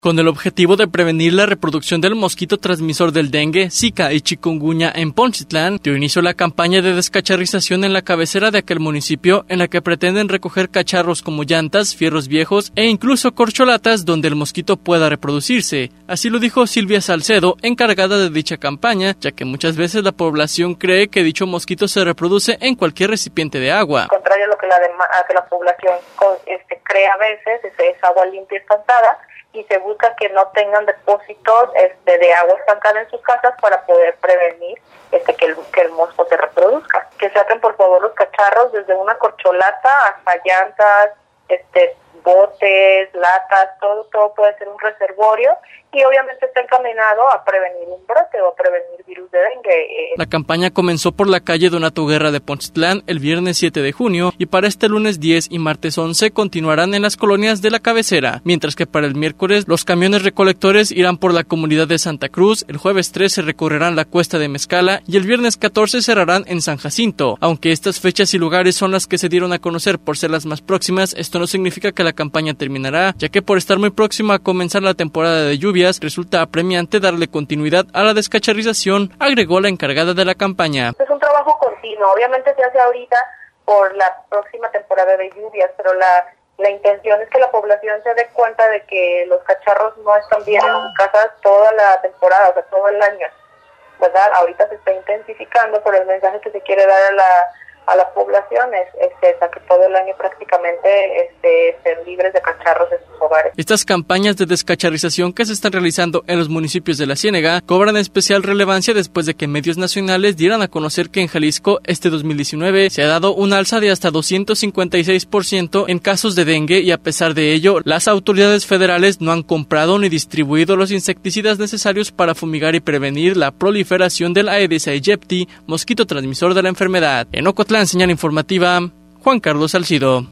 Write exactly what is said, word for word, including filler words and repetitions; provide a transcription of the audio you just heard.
Con el objetivo de prevenir la reproducción del mosquito transmisor del dengue, Zika y chikungunya en Ponchitlán, dio inicio la campaña de descacharrización en la cabecera de aquel municipio, en la que pretenden recoger cacharros como llantas, fierros viejos e incluso corcholatas donde el mosquito pueda reproducirse. Así lo dijo Silvia Salcedo, encargada de dicha campaña, ya que muchas veces la población cree que dicho mosquito se reproduce en cualquier recipiente de agua. Contrario a lo que la, a que la población este, cree a veces, es, es agua limpia y estancada, y se busca que no tengan depósitos este, de agua estancada en sus casas para poder prevenir este, que, el, que el mosco se reproduzca. Que saquen por favor los cacharros desde una corcholata hasta llantas, este, botes, latas, todo, todo puede ser un reservorio y obviamente está encaminado a prevenir un brote o a prevenir virus de dengue. La campaña comenzó por la calle Donato Guerra de Ponchitlán el viernes siete de junio y para este lunes diez y martes once continuarán en las colonias de la cabecera, mientras que para el miércoles los camiones recolectores irán por la comunidad de Santa Cruz, el jueves trece recorrerán la cuesta de Mezcala y el viernes catorce cerrarán en San Jacinto. Aunque estas fechas y lugares son las que se dieron a conocer por ser las más próximas, esto no significa que la campaña terminará, ya que por estar muy próxima a comenzar la temporada de lluvias, resulta apremiante darle continuidad a la descacharrización, agregó la encargada de la campaña. Es un trabajo continuo, obviamente se hace ahorita por la próxima temporada de lluvias, pero la, la intención es que la población se dé cuenta de que los cacharros no están bien en sus casas toda la temporada, o sea, todo el año, ¿verdad? Ahorita se está intensificando, pero el mensaje que se quiere dar a la a la población es, es esa, que todo el año prácticamente este, estén libres de cacharros en sus hogares. Estas campañas de descacharrización que se están realizando en los municipios de la Ciénega cobran especial relevancia después de que medios nacionales dieran a conocer que en Jalisco este dos mil diecinueve se ha dado un alza de hasta doscientos cincuenta y seis por ciento en casos de dengue y a pesar de ello, las autoridades federales no han comprado ni distribuido los insecticidas necesarios para fumigar y prevenir la proliferación del Aedes aegypti, mosquito transmisor de la enfermedad. En Ocotlán, señal informativa, Juan Carlos Salcido.